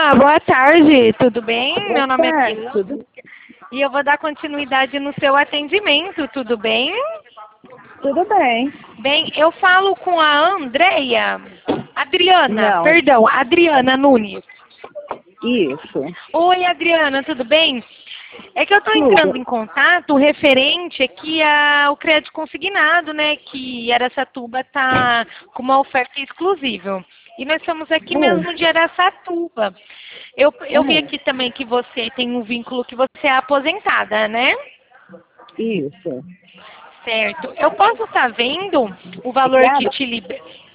Olá, boa tarde, tudo bem? Meu nome é tarde, Keila tudo, e eu vou dar continuidade no seu atendimento, tudo bem? tudo bem. Bem, eu falo com a Adriana, Não, perdão, Adriana Nunes. isso, Oi, Adriana, tudo bem? É que eu estou entrando tudo. em contato referente aqui ao crédito consignado, né? Que Araçatuba está com uma oferta exclusiva. E nós estamos aqui mesmo de Araçatuba. Eu vi aqui também que você tem um vínculo que você é aposentada, né? Isso. Certo. Eu posso estar vendo o valor que Obrigada. te libera.